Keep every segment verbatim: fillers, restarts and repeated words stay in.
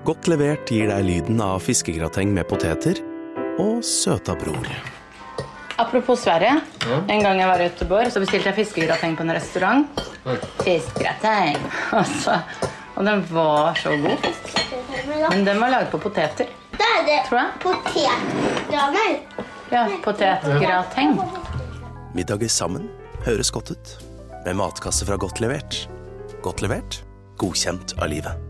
Godt levert gir deg lyden av fiskegrateng med poteter og søta bror. Apropos Sverige, en gang jeg var i Göteborg, så bestilte jeg fiskegrateng på en restaurant. Fiskegrateng. Altså, og den var så god. Men den var laget på poteter. Det er det, tror jeg. Potetgraner. Ja, potetgrateng. Middager sammen høres godt ut. Med matkasse fra Godt levert. Godt levert, godkjent av livet.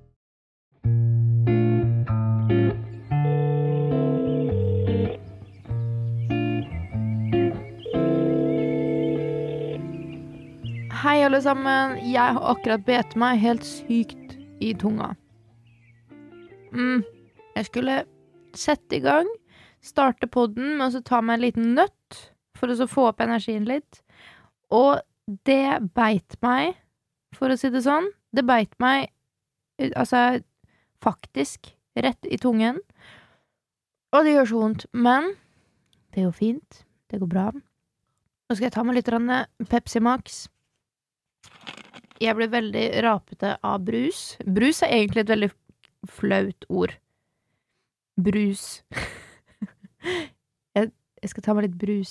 Hei alle sammen, jeg har akkurat bet meg helt sykt i tunga. Mm, jeg skulle sette i gang, starte podden med å så ta meg en liten nøtt for å så få opp energien litt. Og det beit meg, for å si det sånn. Det beit meg, altså faktisk, rett i tungen. Og det gjør så vondt, men det går fint, det går bra. Nå skal jeg ta meg litt Pepsi Max. Jeg ble veldig rapete av brus. Brus er egentlig et veldig flaut ord. Brus. jeg, jeg skal ta meg litt brus.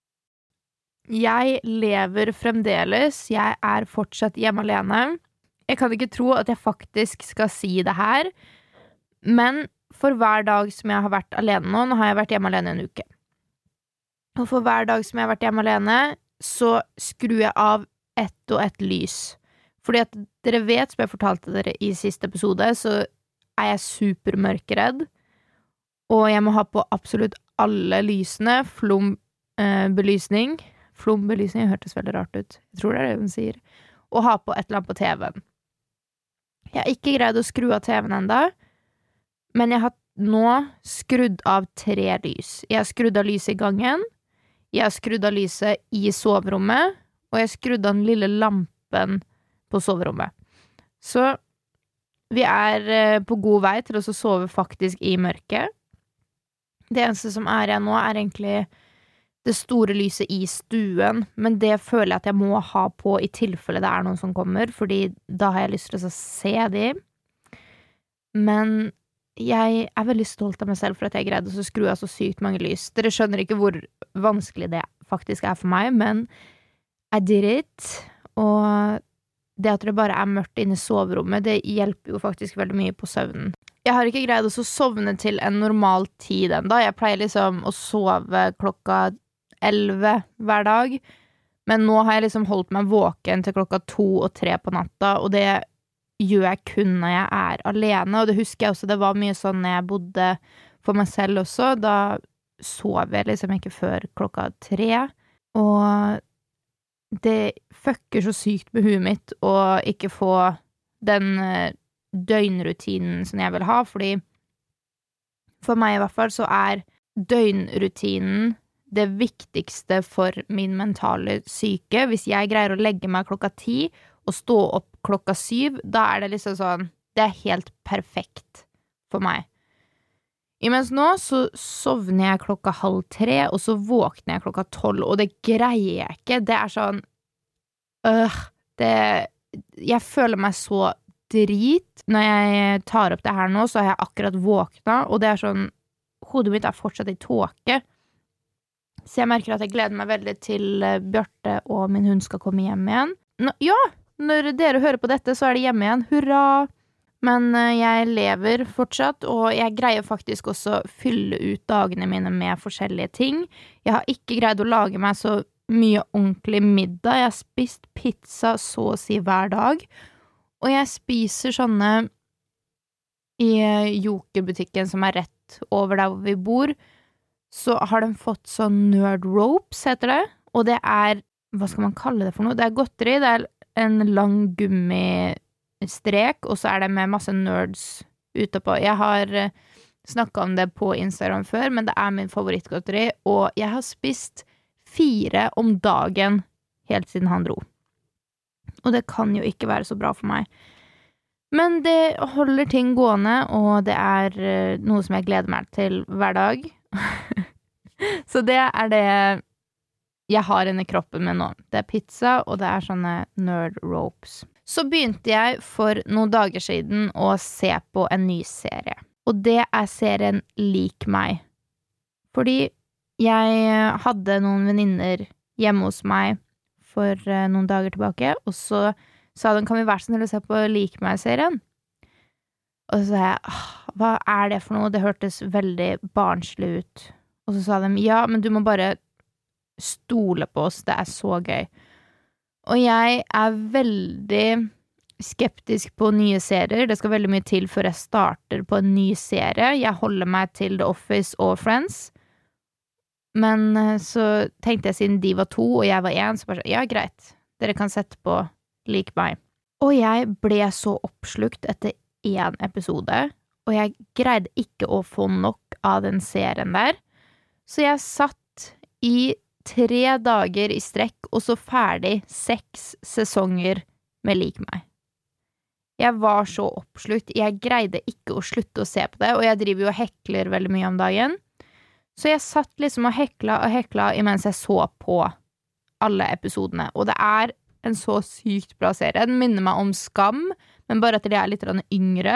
Jeg lever fremdeles. Jeg er fortsatt hjemme alene. Jeg kan ikke tro at jeg faktisk skal si det her. Men for hver dag som jeg har vært alene nå, nå har jeg vært hjemme alene en uke. Og for hver dag som jeg har vært hjemme alene, så skrur jeg av ett og ett lys. Fordi at dere vet, som jeg fortalte dere i siste episode, så er jeg supermørkeredd. Og jeg må ha på absolutt alle lysene. Flombelysning. Eh, Flombelysning hørtes veldig rart ut. Jeg tror det er det hun sier. Og ha på et eller annet på T V-en. Jeg har ikke greid å skru av T V-en enda, men jeg har nå skrudd av tre lys. Jeg har skrudd av lyset i gangen, jeg har skrudd av lyset i soverommet, og jeg har skrudd av den lille lampen på soverommet. Så vi er på god vei til å sove faktisk i mørket. Det eneste som er igjen nå er egentlig det store lyset i stuen, men det føler jeg at jeg må ha på i tilfelle det er noen som kommer, fordi da har jeg lyst til å se de. Men jeg er veldig stolt av meg selv for at jeg greide å skru av så sykt mange lys. Dere skjønner ikke hvor vanskelig det faktisk er for meg, men I did it, og det at det bare er mørkt inne i soverommet, det hjelper jo faktisk veldig mye på søvnen. Jeg har ikke greid å sovne til en normal tid enda. Jeg pleier liksom å sove klokka elleve hver dag, men nå har jeg liksom holdt meg våken til klokka to og tre på natta, og det gjør jeg kun når jeg er alene, og det husker jeg også, det var mye sånn når jeg bodde for meg selv også, da sov jeg liksom ikke før klokka tre, og det fucker så sykt med huet mitt å ikke få den døgnrutinen som jeg vil ha, fordi for meg i hvert fall så er døgnrutinen det viktigste for min mentale syke. Hvis jeg greier å legge meg klokka ti og stå opp klokka syv, da er det liksom sånn, det er helt perfekt for meg. Imens nå så sovner jeg klokka halv tre, og så våkner jeg klokka tolv, og det greier jeg ikke. Det er sånn, øh, det, jeg føler meg så drit. Når jeg tar opp det her nå, så har jeg akkurat våkna, og det er sånn, hodet mitt er fortsatt i tåke. Så jeg merker at jeg gleder meg veldig til Bjørte og min hund skal komme hjem igjen. Nå, ja, når dere hører på dette, så er det hjemme igjen. Hurra! Men jeg lever fortsatt, og jeg greier faktisk også å fylle ut dagene mine med forskjellige ting. Jeg har ikke greid å lage meg så mye ordentlig middag. Jeg har spist pizza så å si hver dag. Og jeg spiser sånne i Joker-butikken som er rett over der hvor vi bor. Så har de fått sånn nerd ropes, heter det. Og det er, hva skal man kalle det for noe? Det er godteri, det er en lang gummi strek, og så er det med masse nerds ute på. Jeg har snakket om det på Instagram før, men det er min favorittgodteri, og jeg har spist fire om dagen helt siden han dro. Og det kan jo ikke være så bra for meg. Men det holder ting gående, og det er noe som jeg gleder meg til hver dag. Så det er det jeg har inni kroppen min nå. Det er pizza, og det er sånne nerd ropes. så begynte jeg for noen dager siden å se på en ny serie. Og det er serien Lik meg. Fordi jeg hadde noen venninner hjemme hos meg for noen dager tilbake, og så sa de, kan vi være så snill å se på Lik meg-serien? Og så sa jeg, hva er det for noe? Det hørtes veldig barnslig ut. Og så sa de, ja, men du må bare stole på oss, det er så gøy. Og jeg er veldig skeptisk på nye serier. Det skal veldig mye til før jeg starter på en ny serie. Jeg holder meg til The Office og Friends. Men så tenkte jeg siden de var to, og jeg var en, så bare, ja, greit. Dere kan sette på Lik meg. Og jeg ble så oppslukt etter en episode, og jeg greide ikke å få nok av den serien der. Så jeg satt i tre dager i strekk, og så ferdig seks sesonger med Lik meg. Jeg var så oppslukt, jeg greide ikke å slutte å se på det, og jeg driver jo og hekler veldig mye om dagen. Så jeg satt liksom og hekla og hekla imens jeg så på alle episodene, og det er en så sykt bra serie. Den minner meg om Skam, men bare at de er litt yngre.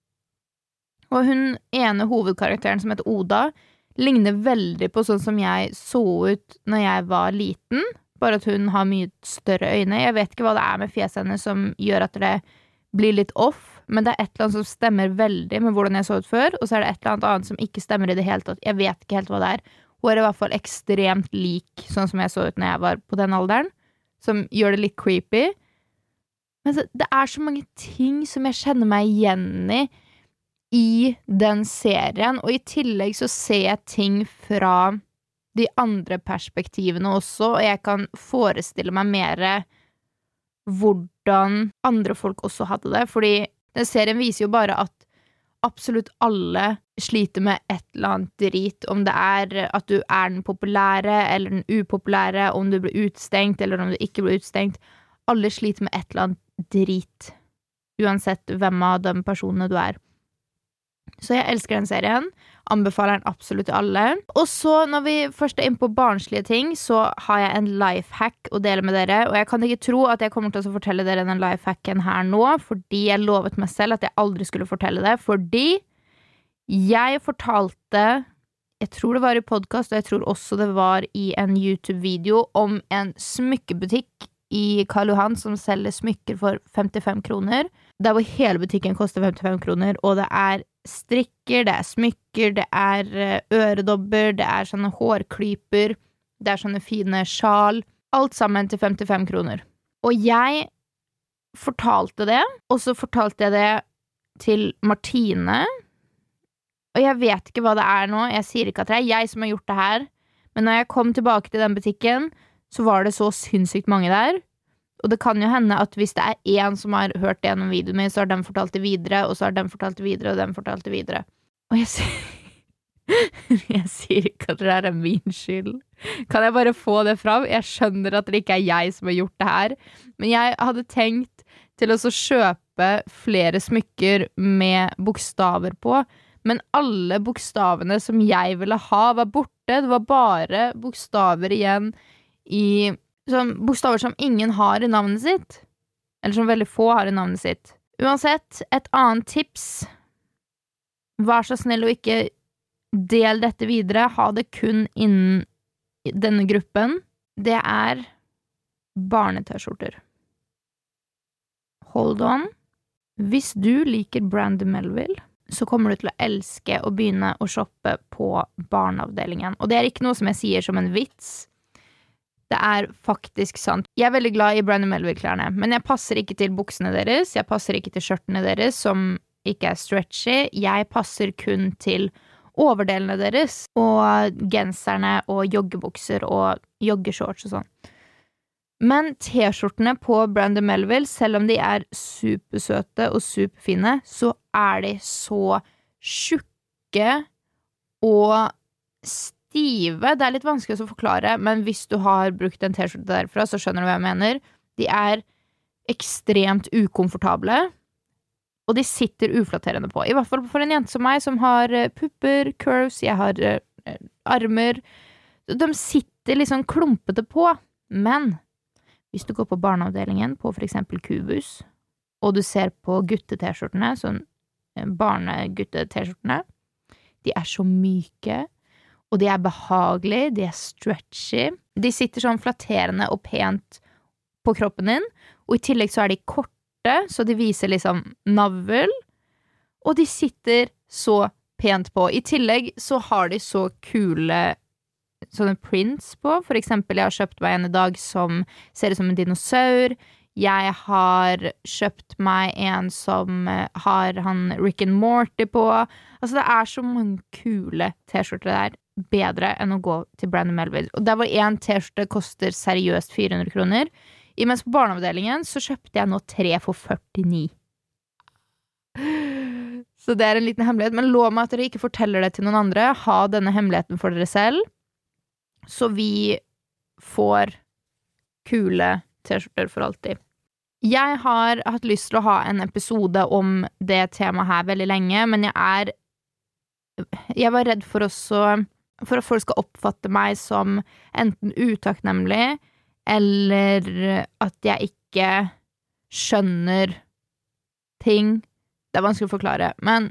Og hun ene hovedkarakteren som heter Oda, ligner veldig på sånn som jeg så ut når jeg var liten, bare at hun har mye større øyne. Jeg vet ikke hva det er med fjeset henne som gjør at det blir litt off, men det er et eller annet som stemmer veldig med hvordan jeg så ut før, og så er det et eller annet annet som ikke stemmer i det hele tatt. Jeg vet ikke helt hva det er. Hun er i hvert fall ekstremt lik sånn som jeg så ut når jeg var på den alderen, som gjør det litt creepy. Men det er så mange ting som jeg kjenner meg igjen i i den serien, og i tillegg så ser jeg ting fra de andre perspektivene også, og jeg kan forestille meg mer hvordan andre folk også hadde det, fordi den serien viser jo bare at absolutt alle sliter med et eller annet drit, om det er at du er den populære eller den upopulære, om du blir utstengt eller om du ikke blir utstengt. Alle sliter med et eller annet drit, uansett hvem av de personene du er. Så jeg elsker den serien, anbefaler den absolutt til alle. Og så når vi først er inne på barnslige ting, så har jeg en lifehack å dele med dere, og jeg kan ikke tro at jeg kommer til å fortelle dere den lifehacken her nå, fordi jeg lovet meg selv at jeg aldri skulle fortelle det, fordi jeg fortalte, jeg tror det var i podcast, og jeg tror også det var i en YouTube-video om en smykkebutikk i Karl Johan som selger smykker for femtifem kroner, der hvor hele butikken koster femtifem kroner, og det er strikker, det er smykker, det er øredobber, det er sånne hårklyper, det er sånne fine sjal, alt sammen til femtifem kroner. Og jeg fortalte det, og så fortalte jeg det til Martine, og jeg vet ikke hva det er nå, jeg sier ikke at det er jeg som har gjort det her, men når jeg kom tilbake til den butikken, så var det så sinnssykt mange der, og det kan jo hende at hvis det er en som har hørt det gjennom videoen min, så har den fortalt det videre, og så har den fortalt det videre, og den fortalt det videre. Og jeg sier, jeg sier ikke at det er min skyld. Kan jeg bare få det fram? Jeg skjønner at det ikke er jeg som har gjort det her, men jeg hadde tenkt til å så kjøpe flere smykker med bokstaver på, men alle bokstavene som jeg ville ha var borte. Det var bare bokstaver igjen i sånn bokstaver som ingen har i navnet sitt, eller som veldig få har i navnet sitt. Uansett, et annet tips, vær så snill og ikke del dette videre, ha det kun innen denne gruppen. Det er barne-t-skjorter. Hold on. Hvis du liker Brandy Melville, så kommer du til å elske å begynne å shoppe på barneavdelingen. Og det er ikke noe som jeg sier som en vits. Det er faktisk sant. Jeg er veldig glad i Brandy Melville-klærne, men jeg passer ikke til buksene deres, jeg passer ikke til skjørtene deres, som ikke er stretchy. Jeg passer kun til overdelene deres, og genserne, og joggebukser, og joggeshorts og sånn. Men t-skjortene på Brandy Melville, selv om de er supersøte og superfine, så er de så tjukke og stive. Det er litt vanskelig å forklare, men hvis du har brukt en t-skjorte derfra, så skjønner du hva jeg mener. De er ekstremt ukomfortable, og de sitter uflatterende på. I hvert fall for en jente som meg, som har pupper, curves, jeg har uh, armer. De sitter liksom klumpete på, men hvis du går på barneavdelingen på for eksempel Kubus, og du ser på gutte-t-skjortene, sånn barnegutte-t-skjortene, de er så myke, og de er behagelige, de er stretchy. De sitter sånn flatterende og pent på kroppen din, og i tillegg så er de korte, så de viser liksom navl, og de sitter så pent på. I tillegg så har de så kule sånne prints på. For eksempel, jeg har kjøpt meg en i dag som ser ut som en dinosaur. Jeg har kjøpt meg en som har han Rick and Morty på. Altså, det er så mange kule t-skjorter der. Bedre enn å gå til Brandon Melville. Og der var en t-skjorte koster seriøst fire hundre kroner. Imens på barneavdelingen så kjøpte jeg nå tre for førtini. Så det er en liten hemmelighet, men lov meg at dere ikke forteller det til noen andre. Ha denne hemmeligheten for dere selv, så vi får kule t-skjorter for alltid. Jeg har hatt lyst til å ha en episode om det temaet her veldig lenge, men jeg er jeg var redd for også for at folk skal oppfatte meg som enten utakknemlig, eller at jeg ikke skjønner ting. Det er vanskelig å forklare, men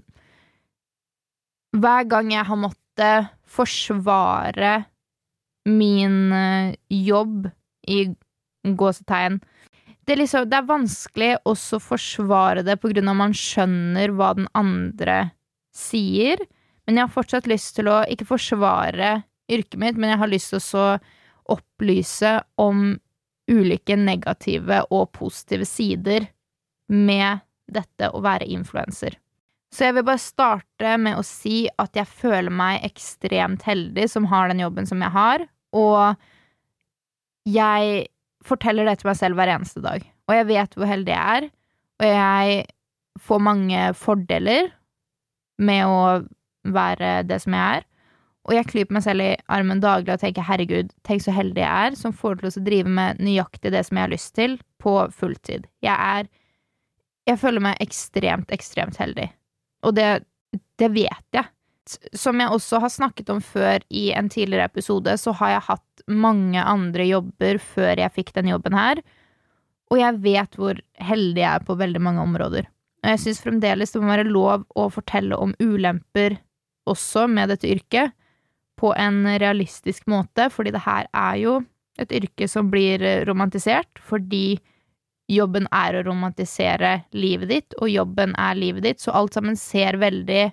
hver gang jeg har måttet forsvare min jobb i gåsetegn, det er, liksom, det er vanskelig også å forsvare det på grunn av man skjønner hva den andre sier, men jeg har fortsatt lyst til å ikke forsvare yrket mitt, men jeg har lyst til å opplyse om ulike negative og positive sider med dette å være influencer. Så jeg vil bare starte med å si at jeg føler meg ekstremt heldig som har den jobben som jeg har, og jeg forteller det til meg selv hver eneste dag. Og jeg vet hvor heldig jeg er, og jeg får mange fordeler med å være det som jeg er, og jeg klyper meg selv i armen daglig og tenker, herregud, tenk så heldig jeg er, som får til å drive med nøyaktig det som jeg har lyst til på fulltid. Jeg er Jeg føler meg ekstremt, ekstremt heldig. Og det, det vet jeg. Som jeg også har snakket om før i en tidligere episode, så har jeg hatt mange andre jobber før jeg fikk den jobben her. Og jeg vet hvor heldig jeg er på veldig mange områder. Og jeg synes fremdeles det må være lov å fortelle om ulemper også med dette yrket på en realistisk måte, fordi det her er jo et yrke som blir romantisert, fordi jobben er å romantisere livet ditt, og jobben er livet ditt, så alt sammen ser veldig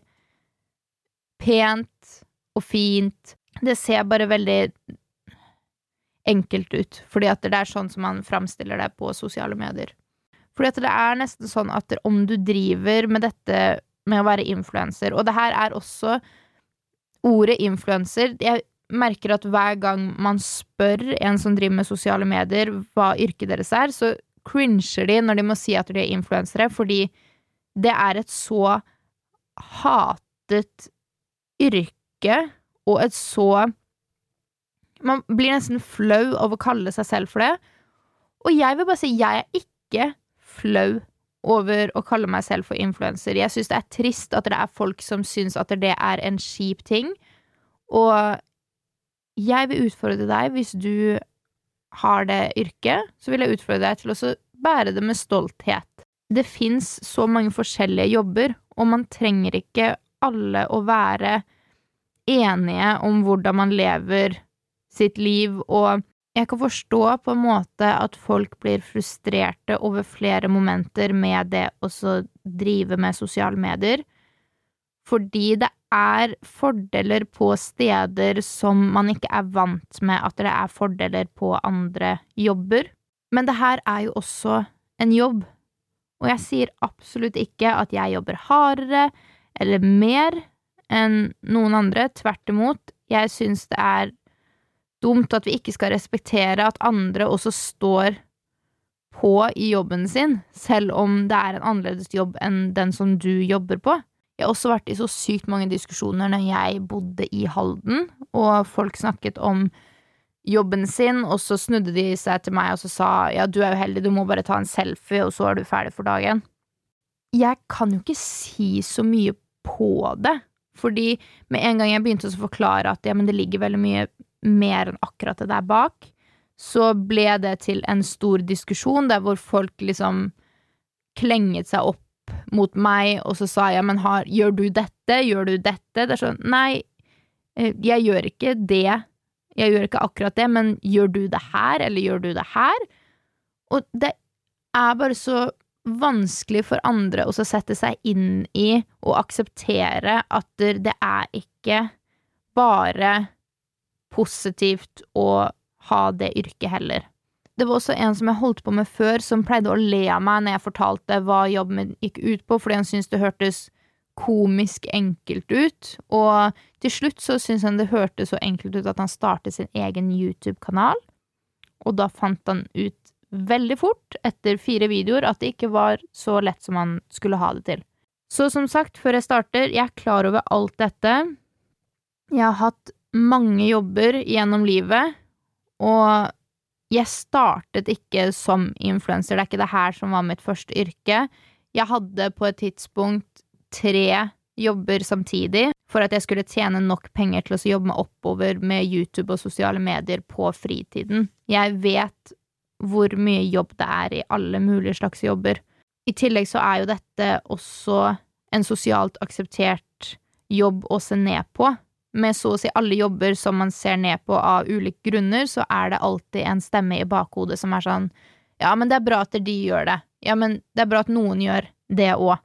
pent og fint. Det ser bare veldig enkelt ut, fordi at det er sånn som man fremstiller det på sosiale medier. Fordi at det er nesten sånn at om du driver med dette med å være influencer, og det her er også ordet influencer, jeg merker at hver gang man spør en som driver med sosiale medier hva yrket deres er, så cringer de når de må si at de er influensere, fordi det er et så hatet yrke, og et så man blir nesten flau av å kalle seg selv for det, og jeg vil bare si, jeg er ikke flau over å kalle meg selv for influencer. Jeg synes det er trist at det er folk som synes at det er en kjip ting, og jeg vil utfordre deg, hvis du har det yrket, så vil jeg utfordre deg til å bære det med stolthet. Det finnes så mange forskjellige jobber, og man trenger ikke alle å være enige om hvordan man lever sitt liv, og jeg kan forstå på en måte at folk blir frustrerte over flere momenter med det å drive med sosiale medier, fordi det er fordeler på steder som man ikke er vant med at det er fordeler på andre jobber. Men det her er jo også en jobb, og jeg sier absolutt ikke at jeg jobber hardere eller mer enn noen andre. Tvert imot, jeg synes det er dumt at vi ikke skal respektere at andre også står på i jobben sin, selv om det er en annerledes jobb enn den som du jobber på. Jeg har også vært i så sykt mange diskusjoner når jeg bodde i Halden, og folk snakket om jobben sin, og så snudde de seg til meg og så sa, ja, du er jo heldig, du må bare ta en selfie, og så er du ferdig for dagen. Jeg kan jo ikke si så mye på det, fordi med en gang jeg begynte å forklare at ja, men det ligger veldig mye mer enn akkurat det der bak, så ble det til en stor diskusjon der hvor folk liksom klenget seg opp mot meg, og så sa jeg, men har, gjør du dette, gjør du dette? Det er sånn, nei, jeg gjør ikke det, jeg gjør ikke akkurat det, men gjør du det her, eller gjør du det her? Og det er bare så vanskelig for andre å sette seg inn i og akseptere at det er ikke bare positivt å ha det yrket heller. Det var også en som jeg holdt på med før, som pleide å le av meg når jeg fortalte hva jobben min gikk ut på, fordi han syntes det hørtes komisk enkelt ut, og til slutt så syntes han det hørtes så enkelt ut at han startet sin egen YouTube-kanal, og da fant han ut veldig fort, etter fire videoer, at det ikke var så lett som han skulle ha det til. Så som sagt, før jeg starter, jeg er klar over alt dette. Jeg har hatt mange jobber gjennom livet, og jeg startet ikke som influencer. Det er ikke det her som var mitt første yrke. Jeg hadde på et tidspunkt tre jobber samtidig, for at jeg skulle tjene nok penger til å jobbe meg oppover med YouTube og sosiale medier på fritiden. Jeg vet hvor mye jobb det er i alle mulige slags jobber. I tillegg så er jo dette også en sosialt akseptert jobb å se ned på. Med så å si alle jobber som man ser ned på av ulike grunner, så er det alltid en stemme i bakhodet som er sånn, ja, men det er bra at de gjør det. Ja, men det er bra at noen gjør det også.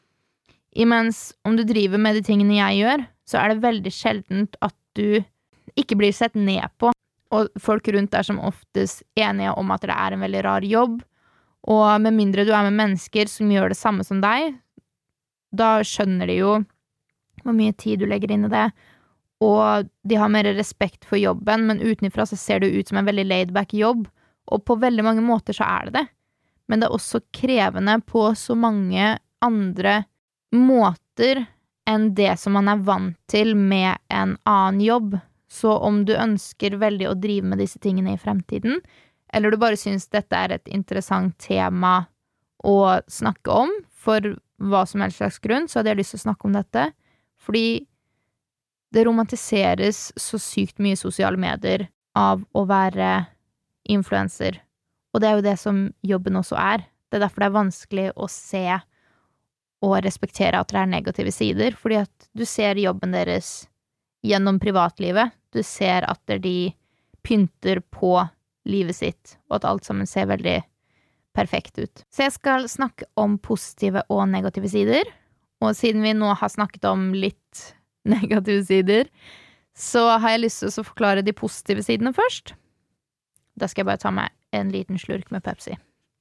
Imens om du driver med de tingene jeg gjør, så er det veldig sjeldent at du ikke blir sett ned på. Og folk rundt er som oftest enige om at det er en veldig rar jobb, og med mindre du er med mennesker som gjør det samme som deg, da skjønner de jo hvor mye tid du legger inn i det, og de har mer respekt for jobben, men utenifra så ser det ut som en veldig laid-back jobb, og på veldig mange måter så er det det. Men det er også krevende på så mange andre måter enn det som man er vant til med en annen jobb. Så om du ønsker veldig å drive med disse tingene i fremtiden, eller du bare synes dette er et interessant tema å snakke om, for hva som helst slags grunn, så hadde jeg lyst til å snakke om dette, fordi det romantiseres så sykt mye i sosiale medier av å være influencer, og det er jo det som jobben også er. Det er derfor det er vanskelig å se og respektere at det er negative sider, fordi at du ser jobben deres gjennom privatlivet. Du ser at de pynter på livet sitt, og at alt sammen ser veldig perfekt ut. Så jeg skal snakke om positive og negative sider, og siden vi nå har snakket om litt negative sider, så har jeg lyst til å forklare de positive sidene først. Da skal jeg bare ta meg en liten slurk med Pepsi.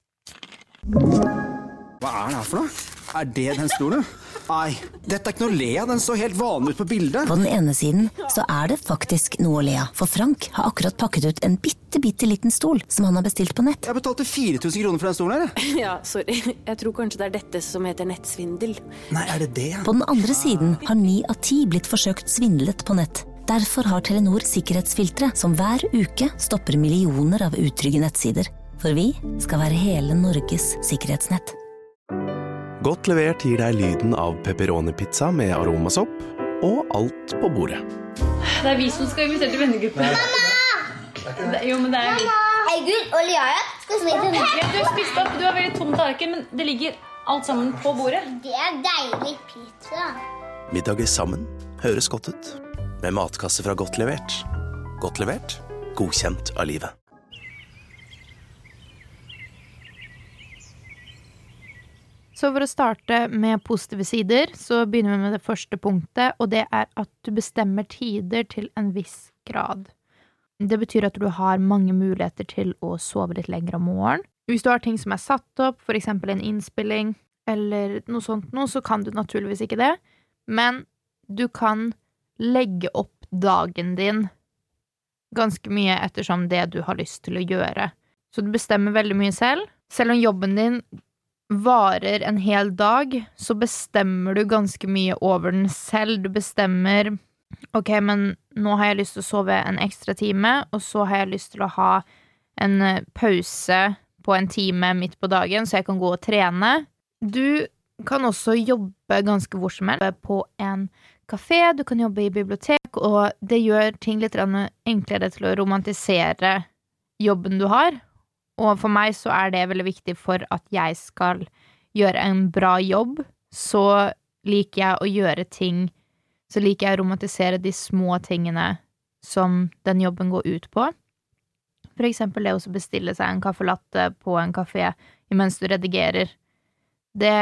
Hva er det her for noe? Er det den stolen? Nei, dette er ikke noe å le av, den så helt vanlig ut på bildet. På den ene siden så er det faktisk noe å le av, for Frank har akkurat pakket ut en bitte, bitte liten stol som han har bestilt på nett. Jeg betalte fire tusen kroner for den stolen her. Ja, sorry. Jeg tror kanskje det er dette som heter nettsvindel. Nei, er det det? På den andre siden har ni av ti blitt forsøkt svindlet på nett. Derfor har Telenor sikkerhetsfiltre som hver uke stopper millioner av utrygge nettsider. For vi skal være hele Norges sikkerhetsnett. Godt levert gir deg lyden av pepperoni-pizza med aromasopp og alt på bordet. Det er vi som skal invitere til vennegruppe. Mamma! Jo, men det er vi. August og Liara skal smide den. Ja, du har spist opp, du har veldig tom tallerken, men det ligger alt sammen på bordet. Det er deilig pizza. Middager sammen høres godt ut. Med matkasse fra Godt levert. Godt levert, godkjent av livet. Så for å starte med positive sider, så begynner vi med det første punktet, og det er at du bestemmer tider til en viss grad. Det betyr at du har mange muligheter til å sove litt lenger om morgenen. Hvis du har ting som er satt opp, for eksempel en innspilling, eller noe sånt noe, så kan du naturligvis ikke det, men du kan legge opp dagen din ganske mye ettersom det du har lyst til å gjøre. Så du bestemmer veldig mye selv. Selv om jobben din varer en hel dag, så bestemmer du ganske mye over den selv. Du bestemmer, ok, men nå har jeg lyst til å sove en ekstra time, og så har jeg lyst til å ha en pause på en time midt på dagen, så jeg kan gå og trene. Du kan også jobbe ganske hvor som helst på en kafé, du kan jobbe i bibliotek, og det gjør ting litt enklere til å romantisere jobben du har. Og for meg så er det veldig viktig for at jeg skal gjøre en bra jobb, så liker jeg å gjøre ting, så liker jeg å romantisere de små tingene som den jobben går ut på. For eksempel det å bestille seg en kaffelatte på en kafé mens du redigerer. Det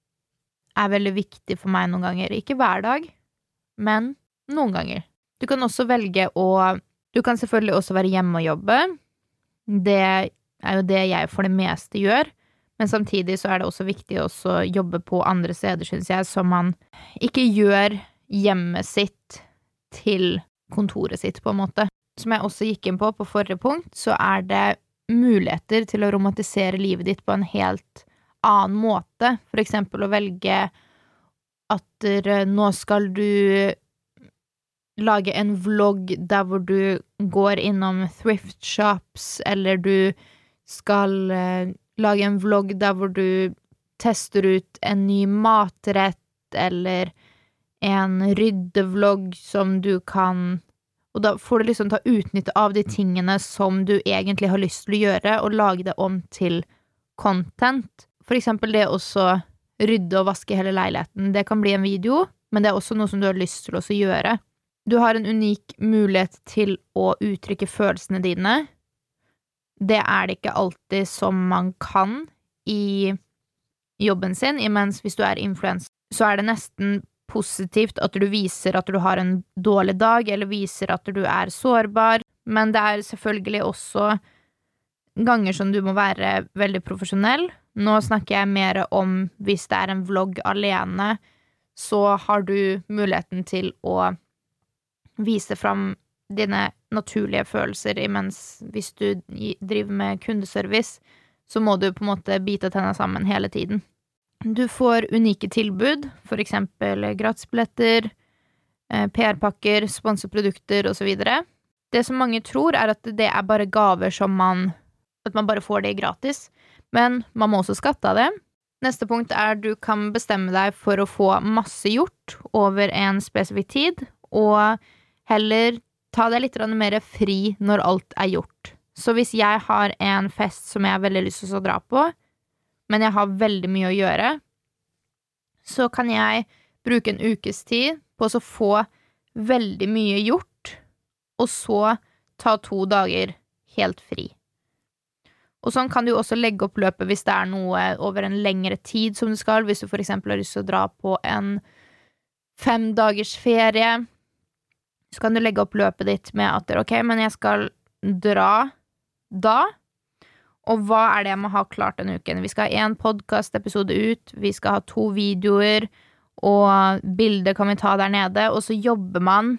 er veldig viktig for meg noen ganger. Ikke hver dag, men noen ganger. Du kan også velge å, du kan selvfølgelig også være hjemme og jobbe. Det er jo det jeg for det meste gjør. Men samtidig så er det også viktig å jobbe på andre steder, synes jeg, så man ikke gjør hjemmet sitt til kontoret sitt, på en måte. Som jeg også gikk inn på på forrige punkt, så er det muligheter til å romantisere livet ditt på en helt annen måte. For eksempel å velge at nå skal du lage en vlogg der hvor du går innom thrift shops, eller du skal lage en vlogg der hvor du tester ut en ny matrett, eller en ryddevlogg som du kan, og da får du liksom ta utnytte av de tingene som du egentlig har lyst til å gjøre, og lage det om til content. For eksempel det også rydde og vaske hele leiligheten. Det kan bli en video, men det er også noe som du har lyst til å gjøre. Du har en unik mulighet til å uttrykke følelsene dine. Det er det ikke alltid som man kan i jobben sin, imens hvis du er influencer, så er det nesten positivt at du viser at du har en dårlig dag, eller viser at du er sårbar, men det er selvfølgelig også ganger som du må være veldig profesjonell. Nå snakker jeg mer om hvis det er en vlogg alene, så har du muligheten til å vise fram dine naturlige følelser, imens hvis du driver med kundeservice, så må du på en måte bite tennene sammen hele tiden. Du får unike tilbud, for eksempel gratisbilletter, P R-pakker, sponsorprodukter og så videre. Det som mange tror er at det er bare gaver som man, at man bare får det gratis, men man må også skatte av det. Neste punkt er du kan bestemme deg for å få masse gjort over en spesifikk tid, og heller ta deg litt mer fri når alt er gjort. Så hvis jeg har en fest som jeg har veldig lyst til å dra på, men jeg har veldig mye å gjøre, så kan jeg bruke en ukes tid på å få veldig mye gjort, og så ta to dager helt fri. Og sånn kan du også legge opp løpet hvis det er noe over en lengre tid som du skal, hvis du for eksempel har lyst til å dra på en fem dagers ferie, så kan du legge opp løpet ditt med at, ok, men jeg skal dra da, og hva er det jeg må ha klart denne uken? Vi skal ha en podcast-episode ut, vi skal ha to videoer, og bilder kan vi ta der nede, og så jobber man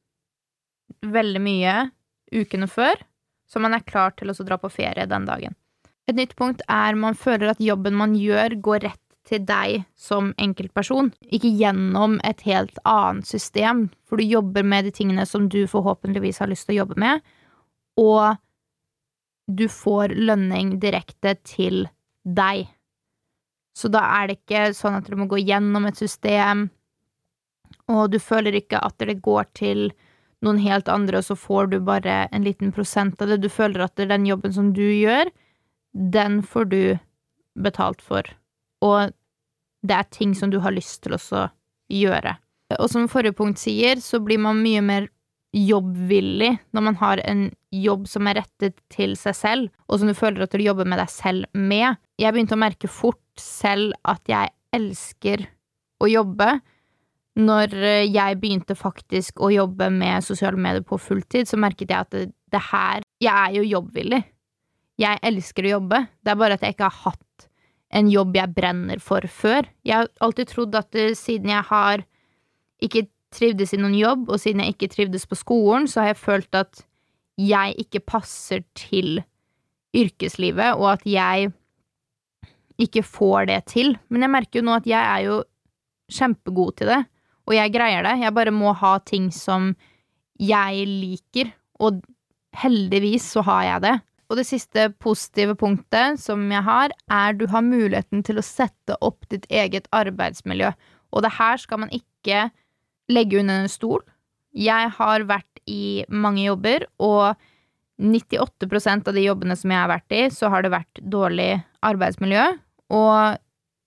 veldig mye ukene før, så man er klar til å dra på ferie den dagen. Et nytt punkt er man føler at jobben man gjør går rett til deg som enkeltperson, ikke gjennom et helt annet system, for du jobber med de tingene som du forhåpentligvis har lyst til å jobbe med, og du får lønning direkte til deg. Så da er det ikke sånn at du må gå gjennom et system, og du føler ikke at det går til noen helt andre, og så får du bare en liten prosent av det. Du føler at den jobben som du gjør, den får du betalt for. Og det er ting som du har lyst til å gjøre. Og som forrige punkt sier, så blir man mye mer jobbvillig når man har en jobb som er rettet til seg selv, og som du føler at du jobber med deg selv med. Jeg begynte å merke fort selv at jeg elsker å jobbe. Når jeg begynte faktisk å jobbe med sosiale medier på fulltid, så merket jeg at det, det her, jeg er jo jobbvillig. Jeg elsker å jobbe. Det er bare at jeg ikke har hatt en jobb jeg brenner for før. Jeg har alltid trodd at det, siden jeg har ikke trivdes i noen jobb, og siden jeg ikke trivdes på skolen, så har jeg følt at jeg ikke passer til yrkeslivet, og at jeg ikke får det til. Men jeg merker jo nå at jeg er jo kjempegod til det, og jeg greier det. Jeg bare må ha ting som jeg liker, og heldigvis så har jeg det. Og det siste positive punktet som jeg har, er du har muligheten til å sette opp ditt eget arbeidsmiljø. Og det her skal man ikke legge under en stol. Jeg har vært i mange jobber, og nittiåtte prosent av de jobbene som jeg har vært i, så har det vært dårlig arbeidsmiljø. Og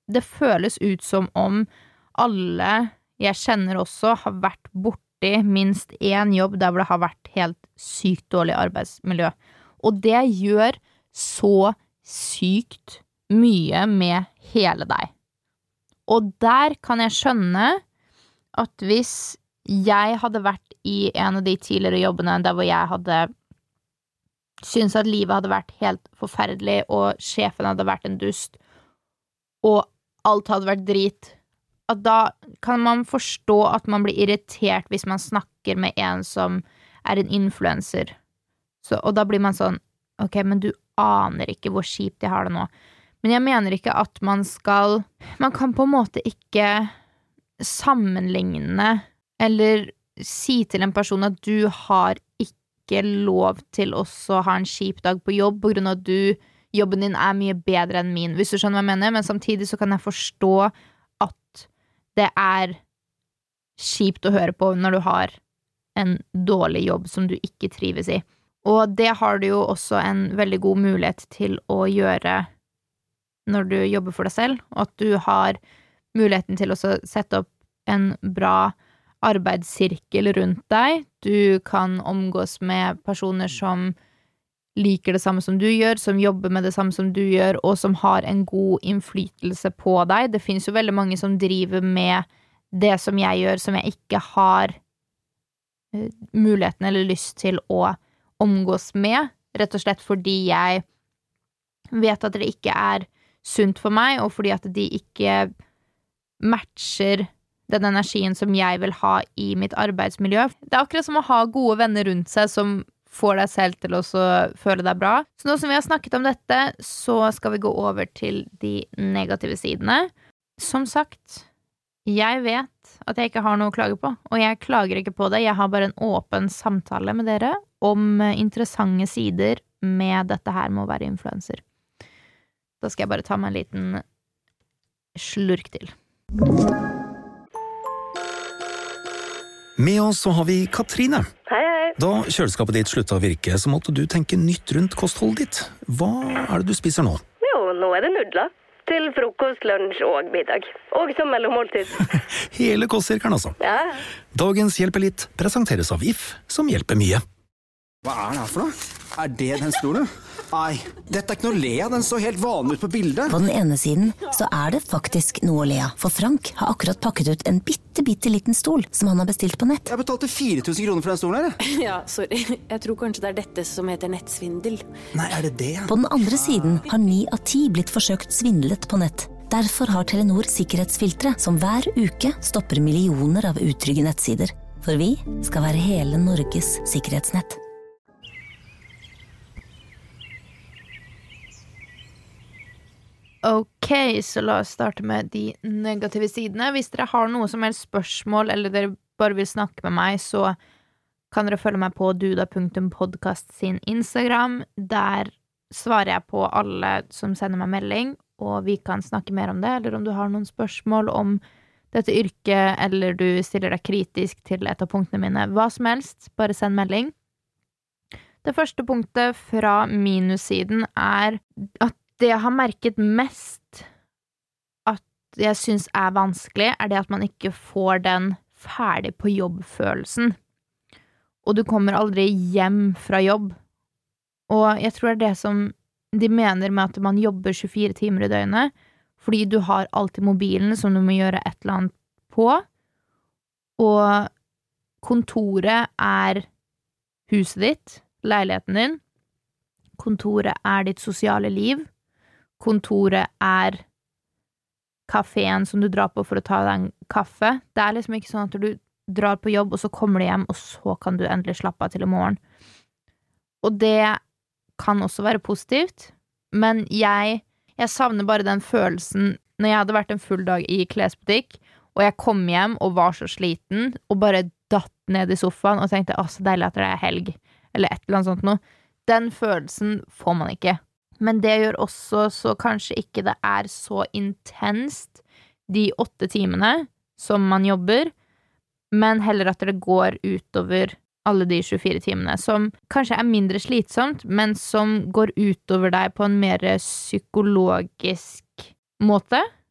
det føles ut som om alle jeg kjenner også har vært borti minst en jobb der hvor det har vært helt sykt dårlig arbeidsmiljø. Og det gjør så sykt mye med hele deg. Og der kan jeg skjønne at hvis jeg hadde vært i en av de tidligere jobbene der hvor jeg hadde syntes at livet hadde vært helt forferdelig, og sjefen hadde vært en dust, og alt hadde vært drit, at da kan man forstå at man blir irritert hvis man snakker med en som er en influencer. Så, og da blir man sånn, ok, men du aner ikke hvor kjipt jeg har det nå. Men jeg mener ikke at man skal, man kan på en måte ikke sammenligne, eller si til en person at du har ikke ikke lov til også å ha en kjip dag på jobb på grunn av at du, jobben din er mye bedre enn min, hvis du skjønner hva jeg mener, men samtidig så kan jeg forstå at det er kjipt å høre på når du har en dårlig jobb som du ikke trives i. Og det har du jo også en veldig god mulighet til å gjøre når du jobber for deg selv, og at du har muligheten til å sette opp en bra arbeidssirkel rundt deg. Du kan omgås med personer som liker det samme som du gjør, som jobber med det samme som du gjør, og som har en god innflytelse på deg. Det finnes jo veldig mange som driver med det som jeg gjør, som jeg ikke har muligheten eller lyst til å omgås med, rett og slett fordi jeg vet at det ikke er sunt for meg, og fordi at de ikke matcher den energien som jeg vil ha i mitt arbeidsmiljø. Det er akkurat som å ha gode venner rundt seg som får deg selv til å føle deg bra. Så nå som vi har snakket om dette, så skal vi gå over til de negative sidene. Som sagt, jeg vet at jeg ikke har noe å klage på, og jeg klager ikke på det. Jeg har bare en åpen samtale med dere om interessante sider med dette her med å være influencer. Da skal jeg bare ta meg en liten slurk til. Med oss så har vi Katrine. Hei, hei. Da kjøleskapet ditt sluttet å virke, så måtte du tenke nytt rundt kostholdet ditt. Hva er det du spiser nå? Jo, nå er det nudler. Til frokost, lunsj og middag. Og som mellommåltid. Hele kostsirkelen altså. Ja. Dagens Hjelper litt presenteres av If, som hjelper mye. Hva er det her for noe? Er det den stolen? Nei, dette er ikke noe å le av, den så helt vanlig ut på bildet. På den ene siden så er det faktisk noe å le av, for Frank har akkurat pakket ut en bitte, bitte liten stol som han har bestilt på nett. Jeg betalte fire tusen kroner for den stolen her. Ja, sorry. Jeg tror kanskje det er dette som heter nettsvindel. Nei, er det det? På den andre siden har ni av ti blitt forsøkt svindlet på nett. Derfor har Telenor sikkerhetsfiltre som hver uke stopper millioner av utrygge nettsider. For vi skal være hele Norges sikkerhetsnett. Ok, så la oss starte med de negative sidene. Hvis dere har noe som helst spørsmål, eller dere bare vil snakke med meg, så kan dere følge meg på duda punktum podcast sin Instagram. Der svarer jeg på alle som sender meg melding, og vi kan snakke mer om det, eller om du har noen spørsmål om dette yrket, eller du stiller deg kritisk til et av punktene mine. Hva som helst, bare send melding. Det første punktet fra minussiden er at det jeg har merket mest at jeg synes er vanskelig, er det at man ikke får den ferdig på jobb-følelsen. Og du kommer aldri hjem fra jobb. Og jeg tror det er det som de mener med at man jobber tjuefire timer i døgnet, fordi du har alltid mobilen som du må gjøre et eller annet på. Og kontoret er huset ditt, leiligheten din. Kontoret er ditt sosiale liv. Kontoret er kaféen som du drar på for å ta deg en kaffe. Det er liksom ikke sånn at du drar på jobb, og så kommer du hjem, og så kan du endelig slappe av til i morgen. Og det kan også være positivt, men jeg, jeg savner bare den følelsen når jeg hadde vært en full dag i klesbutikk, og jeg kom hjem og var så sliten, og bare datt ned i sofaen og tenkte, å, så deilig at det er helg, eller et eller annet sånt noe. Den følelsen får man ikke. Men det gjør også så kanskje ikke det er så intenst de åtte timene som man jobber, men heller at det går utover alle de tjuefire timene, som kanskje er mindre slitsomt, men som går utover deg på en mer psykologisk måte.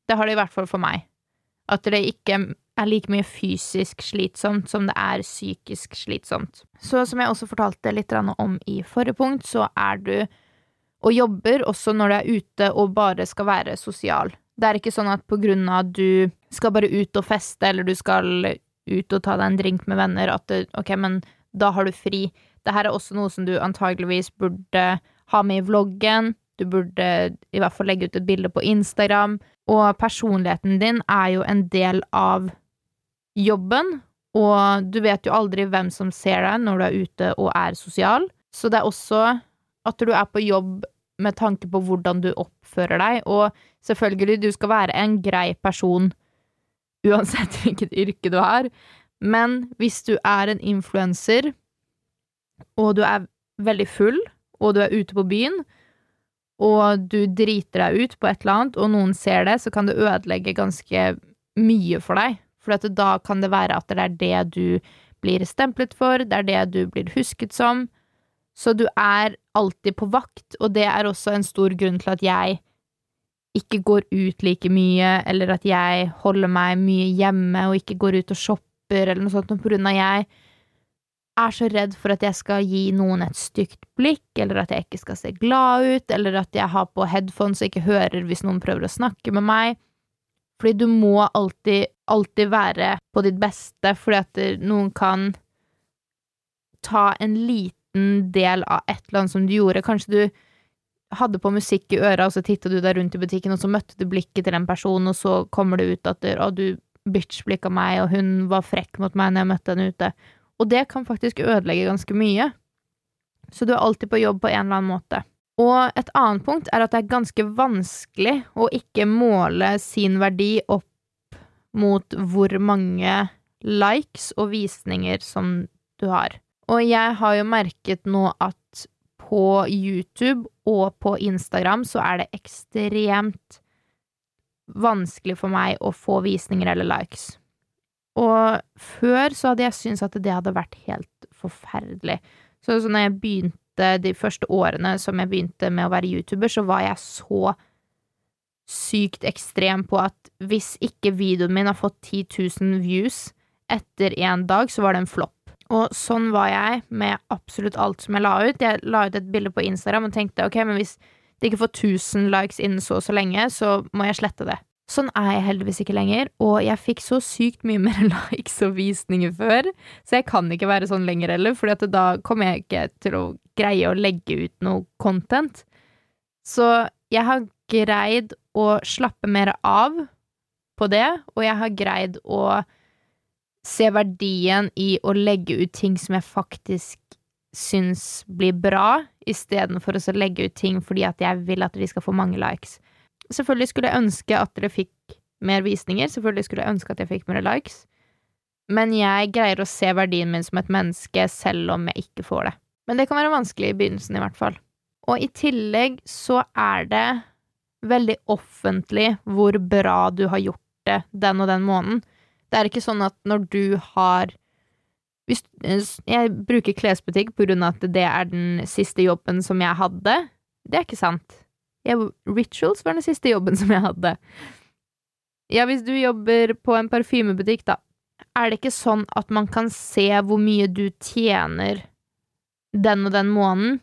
Det har det i hvert fall for meg. At det ikke er like mye fysisk slitsomt som det er psykisk slitsomt. Så som jeg også fortalte litt om i forrige punkt, så er du og jobber også når du er ute og bare skal være sosial. Det er ikke sånn at på grunn av at du skal bare ut og feste, eller du skal ut og ta deg en drink med venner, at det, ok, men da har du fri. Dette er også noe som du antageligvis burde ha med i vloggen. Du burde i hvert fall legge ut et bilde på Instagram. Og personligheten din er jo en del av jobben, og du vet jo aldri hvem som ser deg når du er ute og er sosial. Så det er også at du er på jobb med tanke på hvordan du oppfører deg, og selvfølgelig, du skal være en grei person uansett hvilket yrke du har, men hvis du er en influencer, og du er veldig full, og du er ute på byen, og du driter deg ut på et eller annet, og noen ser det, så kan det ødelegge ganske mye for deg, for at da kan det være at det er det du blir stemplet for, det er det du blir husket som, så du er alltid på vakt, og det er også en stor grunn til at jeg ikke går ut like mye, eller at jeg holder meg mye hjemme og ikke går ut og shopper, eller noe sånt, på grunn av jeg er så redd for at jeg skal gi noen et stygt blikk, eller at jeg ikke skal se glad ut, eller at jeg har på headphones og ikke hører hvis noen prøver å snakke med meg. Fordi du må alltid, alltid være på ditt beste, fordi at noen kan ta en liten del av et eller annet som du gjorde. Kanskje du hadde på musikk i øra, og så tittet du der rundt i butikken, og så møtte du blikket til en person, og så kommer det ut at å, du bitch-blikket meg, og hun var frekk mot meg når jeg møtte henne ute. Og det kan faktisk ødelegge ganske mye. Så du er alltid på jobb på en eller annen måte. Og et annet punkt er at det er ganske vanskelig å ikke måle sin verdi opp mot hvor mange likes og visninger som du har. Og jeg har jo merket nå at på YouTube og på Instagram så er det ekstremt vanskelig for meg å få visninger eller likes. Og før så hadde jeg syntes at det hadde vært helt forferdelig. Så, så når jeg begynte de første årene som jeg begynte med å være YouTuber, så var jeg så sykt ekstrem på at hvis ikke videoen min har fått ti tusen views etter en dag, så var det en flopp. Og sånn var jeg med absolutt alt som jeg la ut. Jeg la ut et bilde på Instagram og tenkte, ok, men hvis det ikke får tusen likes innen så og så lenge, så må jeg slette det. Sånn er jeg heldigvis ikke lenger, og jeg fikk så sykt mye mer likes og visninger før, så jeg kan ikke være sånn lenger heller, for da kommer jeg ikke til å greie å legge ut noe content. Så jeg har greid å slappe mer av på det, og jeg har greid å se verdien i å legge ut ting som jeg faktisk syns blir bra, i stedet for å legge ut ting fordi at jeg vil at de skal få mange likes. Selvfølgelig skulle jeg ønske at dere fikk mer visninger, selvfølgelig skulle jeg ønske at jeg fikk mer likes, men jeg greier å se verdien min som et menneske selv om jeg ikke får det. Men det kan være vanskelig i begynnelsen i hvert fall. Og i tillegg så er det veldig offentlig hvor bra du har gjort det den og den måneden. Det er ikke sånn at når du har hvis, jeg bruker klesbutikk på grunn av at det er den siste jobben som jeg hadde. Det er ikke sant. Jeg, Rituals var den siste jobben som jeg hadde. Ja, hvis du jobber på en parfymebutikk da, er det ikke sånn at man kan se hvor mye du tjener den og den måneden,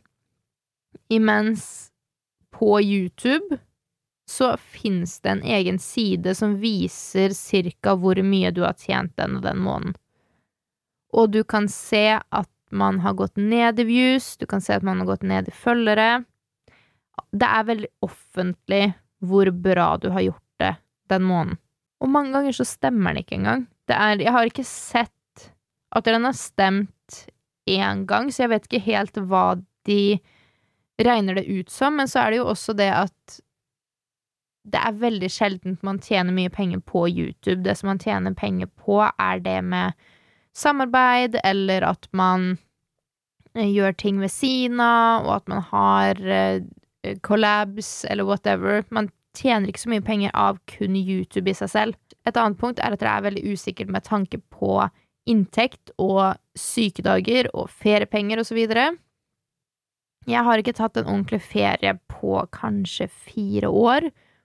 imens på YouTube så finnes det en egen side som viser cirka hvor mye du har tjent den og den måneden. Og du kan se at man har gått ned i views, du kan se at man har gått ned i følgere. Det er veldig offentlig hvor bra du har gjort det den måneden. Og mange ganger så stemmer det ikke engang. Det er, jeg har ikke sett at den har stemt en gang, så jeg vet ikke helt hva de regner det ut som, men så er det jo også det at det er veldig sjeldent man tjener mye penger på YouTube. Det som man tjener penger på er det med samarbeid, eller at man gjør ting ved siden av, og at man har collabs, eller whatever. Man tjener ikke så mye penger av kun YouTube i seg selv. Et annet punkt er at det er veldig usikkert med tanke på inntekt og sykedager og feriepenger og så videre. Jeg har ikke tatt en ordentlig ferie på kanskje fire år,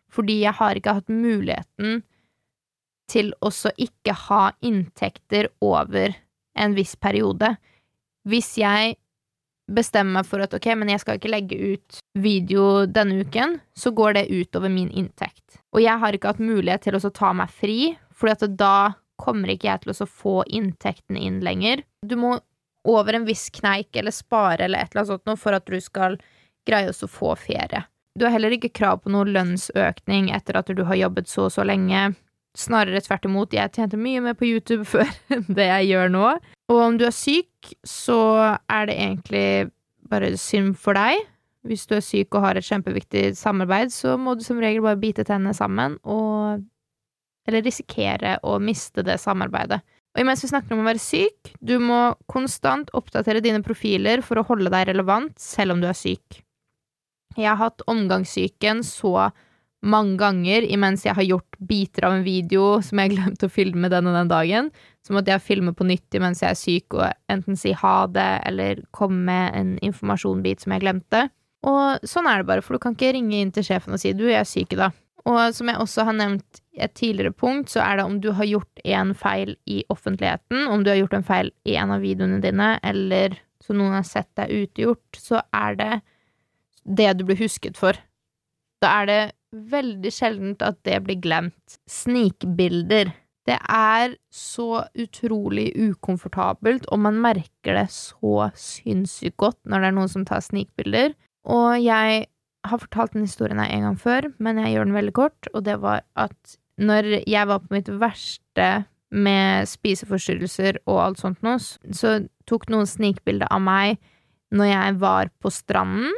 fordi jeg har ikke hatt muligheten til også ikke ha inntekter over en viss periode. Hvis jeg bestemmer meg for at ok, men jeg skal ikke legge ut video denne uken, så går det ut over min inntekt. Og jeg har ikke hatt mulighet til å ta meg fri, fordi at da kommer ikke jeg til å få inntekten inn lenger. Du må over en viss kneik eller spare eller et eller annet sånt for at du skal greie å få ferie. Du har heller ikke krav på noe lønnsøkning etter at du har jobbet så og så lenge. Snarere tvert imot, jeg tjente mye mer på YouTube før det jeg gjør nå. Og om du er syk, så er det egentlig bare synd for deg. Hvis du er syk og har et kjempeviktig samarbeid, så må du som regel bare bite tennene sammen, og, eller risikere å miste det samarbeidet. Og imens vi snakker om å være syk, du må konstant oppdatere dine profiler for å holde deg relevant, selv om du er syk. Jeg har hatt omgangssyken så mange ganger imens jeg har gjort biter av en video som jeg glemte å filme den og den dagen, så måtte jeg filme på nytt imens jeg er syk og enten si ha det eller komme med en informasjonbit som jeg glemte. Og sånn er det bare, for du kan ikke ringe inn til sjefen og si du, jeg er syk i dag. Og som jeg også har nevnt i et tidligere punkt, så er det om du har gjort en feil i offentligheten, om du har gjort en feil i en av videoene dine, eller så noen har sett deg utgjort, så er det det du blir husket for. Da er det veldig sjeldent at det blir glemt. Snikbilder. Det er så utrolig ukomfortabelt, og man merker det så sinnssykt godt når det er noen som tar snikbilder. Og jeg har fortalt den historien her en gang før, men jeg gjør den veldig kort, og det var at når jeg var på mitt verste med spiseforstyrrelser og alt sånt nå, så tok noen snikbilder av meg når jeg var på stranden,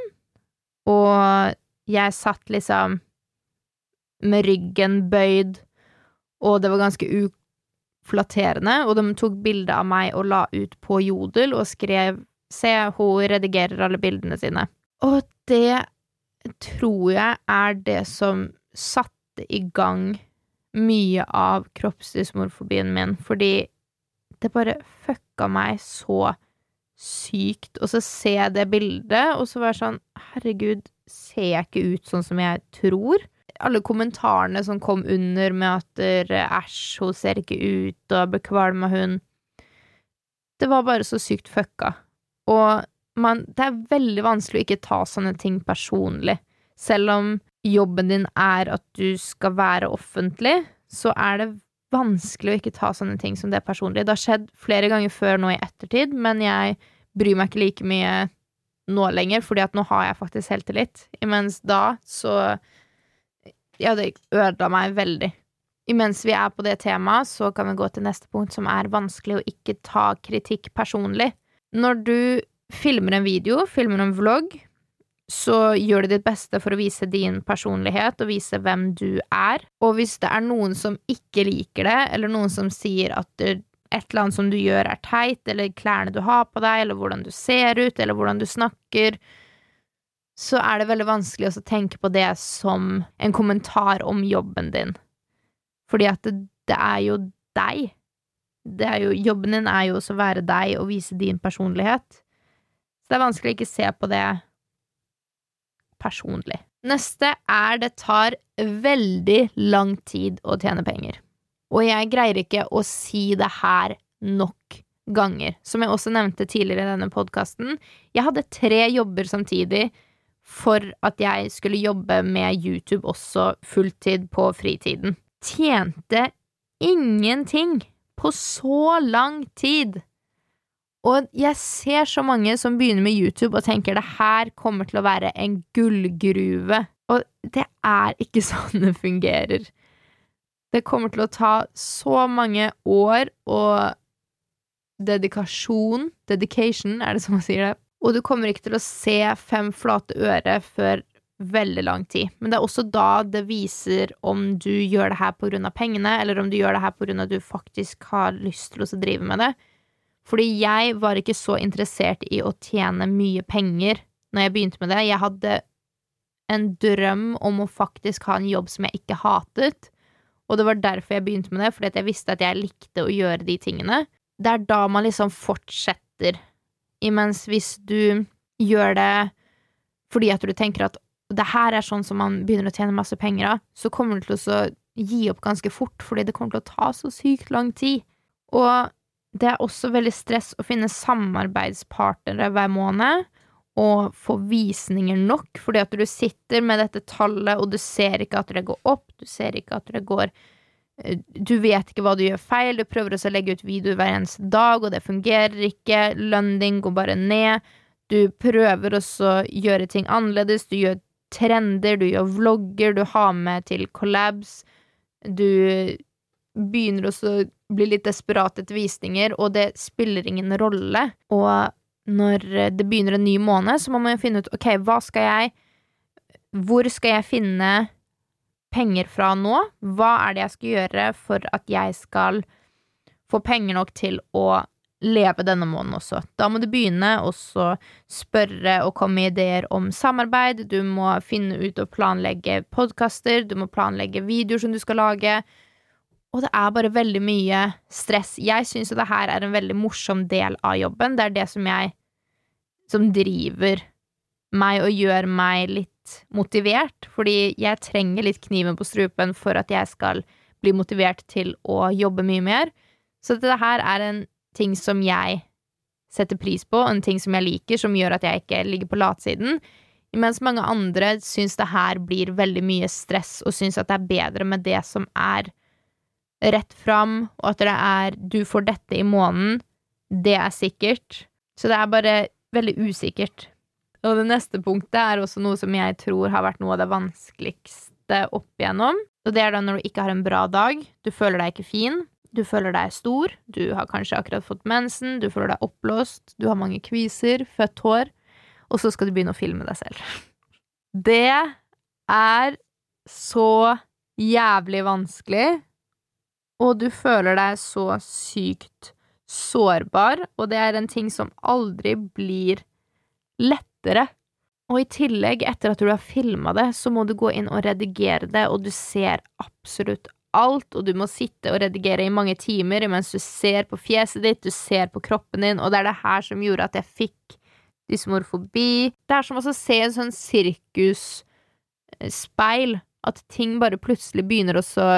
og jeg satt liksom med ryggen bøyd, og det var ganske uflatterende, og de tok bilder av meg og la ut på Jodel og skrev se, hun redigerer alle bildene sine. Og det tror jeg er det som satte i gang mye av kroppsdysmorfobien min, fordi det bare fucka meg så sykt, og så ser jeg det bildet, og så var jeg sånn, herregud, ser jeg ikke ut sånn som jeg tror? Alle kommentarene som kom under med at æsj, hun ser ikke ut, og bekvalma hun, det var bare så sykt fucka. Og man, det er veldig vanskelig å ikke ta sånne ting personlig. Selv om jobben din er at du skal være offentlig, så er det vanskelig å ikke ta sånne ting som det er personlig. Det har skjedd flere ganger før nå i ettertid, men jeg bryr meg ikke like mye nå lenger, fordi at nå har jeg faktisk selvtillit. Imens da, så ja, det ødela meg veldig. Imens vi er på det temaet, så kan vi gå til neste punkt, som er vanskelig å ikke ta kritikk personlig. Når du filmer en video, filmer en vlogg, så gjør du ditt beste for å vise din personlighet og vise hvem du er. Og hvis det er noen som ikke liker det, eller noen som sier at et eller annet som du gjør er teit, eller klærne du har på deg, eller hvordan du ser ut, eller hvordan du snakker, så er det veldig vanskelig å tenke på det som en kommentar om jobben din. Fordi at det, det er jo deg. Det er jo, jobben din er jo også å være deg og vise din personlighet. Så det er vanskelig å ikke se på det personlig. Neste er det tar veldig lang tid å tjene penger. Og jeg greier ikke å si det her nok ganger. Som jeg også nevnte tidligere i denne podcasten, jeg hadde tre jobber samtidig for at jeg skulle jobbe med YouTube også fulltid på fritiden. Tjente ingenting på så lang tid. Og jeg ser så mange som begynner med YouTube og tenker det her kommer til å være en gullgruve. Og det er ikke sånn det fungerer. Det kommer til å ta så mange år og dedikasjon, dedication er det som man sier det, og du kommer ikke til å se fem flate øre før veldig lang tid. Men det er også da det viser om du gjør det her på grunn av pengene, eller om du gjør det her på grunn av at du faktisk har lyst til å drive med det. Fordi jeg var ikke så interessert i å tjene mye penger når jeg begynte med det. Jeg hadde en drøm om å faktisk ha en jobb som jeg ikke hatet, og det var derfor jeg begynte med det, fordi jeg visste at jeg likte å gjøre de tingene. Det er da man liksom fortsetter. Imens hvis du gjør det fordi at du tenker at og det her er sånn som man begynner å tjene masse penger av, så kommer du til å gi opp ganske fort, fordi det kommer til å ta så sykt lang tid. Og det er også veldig stress å finne samarbeidspartnere hver måned, og få visninger nok, fordi at du sitter med dette tallet, og du ser ikke at det går opp, du ser ikke at det går, du vet ikke hva du gjør feil, du prøver også å legge ut video hver eneste dag, og det fungerer ikke, lønnen din går bare ned, du prøver også å gjøre ting annerledes, du gjør trender, du gjør vlogger, du har med til collabs, du begynner også å bli litt desperat etter visninger, og det spiller ingen rolle, og når det begynner en ny måned, så må man jo finne ut, ok, hva skal jeg, hvor skal jeg finne penger fra nå? Hva er det jeg skal gjøre for at jeg skal få penger nok til å leve denne måneden også? Da må du begynne også spørre og komme med ideer om samarbeid, du må finne ut og planlegge podcaster, du må planlegge videoer som du skal lage, og det er bare veldig mye stress. Jeg synes at det her er en veldig morsom del av jobben. Det er det som jeg, som driver meg og gjør meg litt motivert, fordi jeg trenger litt kniven på strupen for at jeg skal bli motivert til å jobbe mye mer. Så dette her er en ting som jeg setter pris på, en ting som jeg liker, som gjør at jeg ikke ligger på latsiden, mens mange andre synes det her blir veldig mye stress, og synes at det er bedre med det som er rett fram, og at det er du får dette i måneden, det er sikkert. Så det er bare veldig usikkert. Og det neste punktet er også noe som jeg tror har vært noe av det vanskeligste opp igjennom, og det er da når du ikke har en bra dag, du føler deg ikke fin, du føler deg stor, du har kanskje akkurat fått mensen, du føler deg oppblåst, du har mange kviser, født hår, og så skal du begynne å filme deg selv. Det er så jævlig vanskelig, og du føler deg så sykt sårbar, og det er en ting som aldri blir lettere. Og i tillegg, etter at du har filmet det, så må du gå inn og redigere det, og du ser absolutt alt, og du må sitte og redigere i mange timer, mens du ser på fjeset ditt, du ser på kroppen din, og det er det her som gjorde at jeg fikk dysmorfobi. Det er som å se en sånn sirkusspeil, at ting bare plutselig begynner å så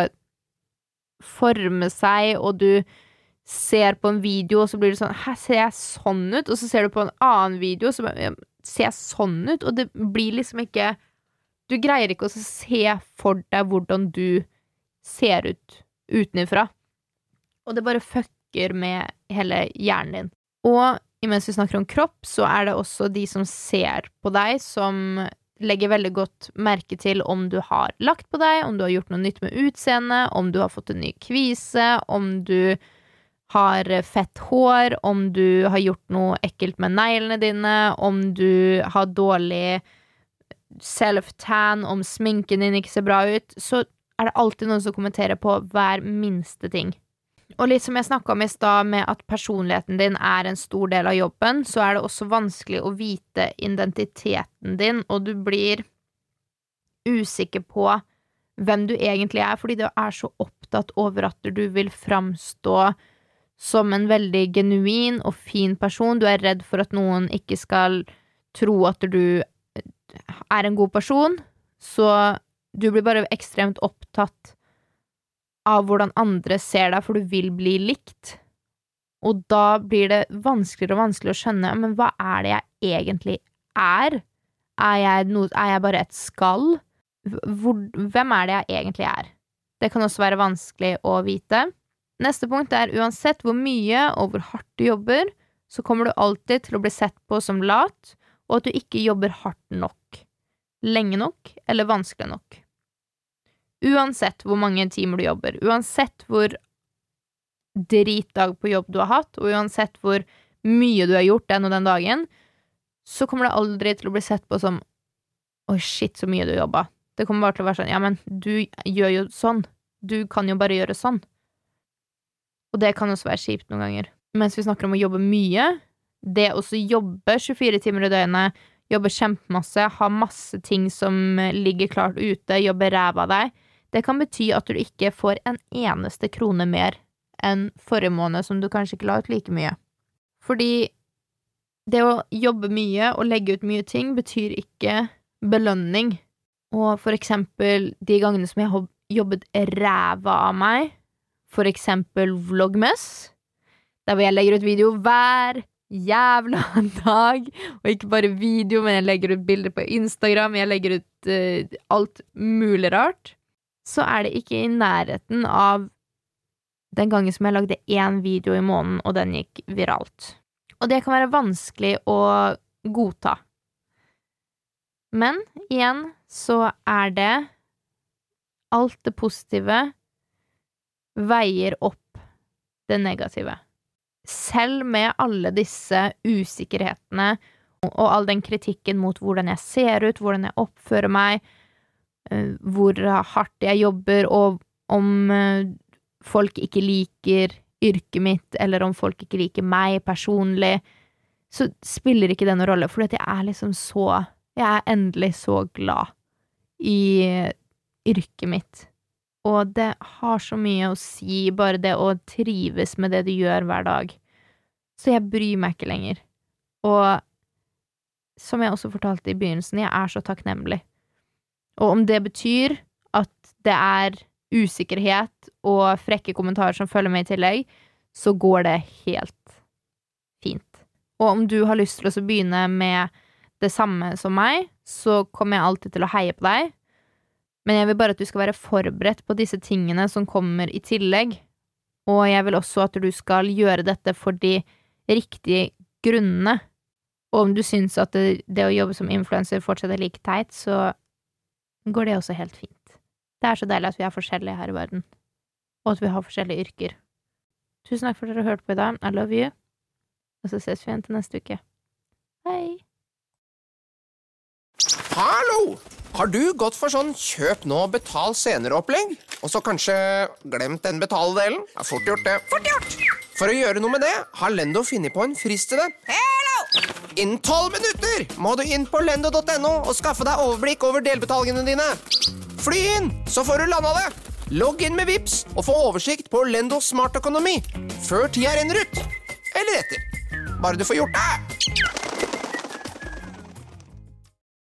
forme seg, og du ser på en video, og så blir det sånn, her ser jeg sånn ut, og så ser du på en annen video, så ser jeg sånn ut, og det blir liksom ikke, du greier ikke å se for deg hvordan du ser ut utenifra, og det bare fucker med hele hjernen din. Og imens vi snakker om kropp, så er det også de som ser på deg, som legger veldig godt merke til om du har lagt på deg, om du har gjort noe nytt med utseende, om du har fått en ny kvise, om du har fett hår, om du har gjort noe ekkelt med neglene dine, om du har dårlig self-tan, om sminken din ikke ser bra ut, så er det alltid noen som kommenterer på hver minste ting. Og litt som jeg snakket om i sted med at personligheten din er en stor del av jobben, så er det også vanskelig å vite identiteten din, og du blir usikker på hvem du egentlig er, fordi du er så opptatt over at du vil framstå som en veldig genuin og fin person. Du er redd for at noen ikke skal tro at du er en god person, så du blir bare ekstremt opptatt av hvordan andre ser deg, for du vil bli likt. Og da blir det vanskeligere og vanskeligere å skjønne, men hva er det jeg egentlig er? Er jeg, noe, er jeg bare et skall? Hvor, hvem er det jeg egentlig er? Det kan også være vanskelig å vite. Neste punkt er, uansett hvor mye og hvor hardt du jobber, så kommer du alltid til å bli sett på som lat, og at du ikke jobber hardt nok, lenge nok eller vanskelig nok. Uansett hvor mange timer du jobber, uansett hvor dritdag på jobb du har hatt, og uansett hvor mye du har gjort den og den dagen, så kommer det aldri til å bli sett på som «Oi, shit, så mye du jobba». Det kommer bare til å være sånn «Ja, men du gjør jo sånn. Du kan jo bare gjøre sånn». Og det kan også være kjipt noen ganger. Mens vi snakker om å jobbe mye, det å også jobbe tjuefire timer i døgnet, jobbe kjempemasse, ha masse ting som ligger klart ute, jobbe ræv av deg, det kan bety at du ikke får en eneste krone mer enn forrige måned som du kanskje ikke la ut like mye. Fordi det å jobbe mye og legge ut mye ting betyr ikke belønning. Og for eksempel de gangene som jeg har jobbet ræva av meg, for eksempel Vlogmas, der hvor jeg legger ut video hver jævla dag, og ikke bare video, men jeg legger ut bilder på Instagram, jeg legger ut uh, alt mulig rart, så er det ikke i nærheten av den gangen som jeg lagde en video i måneden, og den gikk viralt. Og det kan være vanskelig å godta. Men igjen så er det alt det positive veier opp det negative. Selv med alle disse usikkerhetene og all den kritikken mot hvordan jeg ser ut, hvordan jeg oppfører meg, hvor hardt jeg jobber, og om folk ikke liker yrket mitt, eller om folk ikke liker meg personlig, så spiller ikke det noen rolle, for jeg er liksom så, jeg er endelig så glad i yrket mitt. Og det har så mye å si, bare det å trives med det du gjør hver dag. Så jeg bryr meg ikke lenger. Og som jeg også fortalte i begynnelsen, jeg er så takknemlig. Og om det betyr at det er usikkerhet og frekke kommentarer som følger med i tillegg, så går det helt fint. Og om du har lyst til å begynne med det samme som meg, så kommer jeg alltid til å heie på deg. Men jeg vil bare at du skal være forberedt på disse tingene som kommer i tillegg. Og jeg vil også at du skal gjøre dette for de riktige grunnene. Og om du synes at det, det å jobbe som influencer fortsatt er like teit, så går det også helt fint. Det er så deilig at vi er forskjellige her i verden. Og at vi har forskjellige yrker. Tusen takk for at dere hørte på i dag. I love you. Og så ses vi igjen til neste uke. Hei! Hallo! Har du gått for sånn kjøp nå, betal senere opplegg? Og så kanskje glemt den betaledelen? Ja, fort gjort det. Fort gjort! For å gjøre noe med det, har Lendo funnet på en frist til det. Hello! Innen tolv minutter må du inn på lendo punktum no og skaffe deg overblikk over delbetalingene dine. Fly inn, så får du landa det. Logg inn med Vips og få oversikt på Lendo Smart Økonomi før tida renner ut. Eller etter. Bare du får gjort det.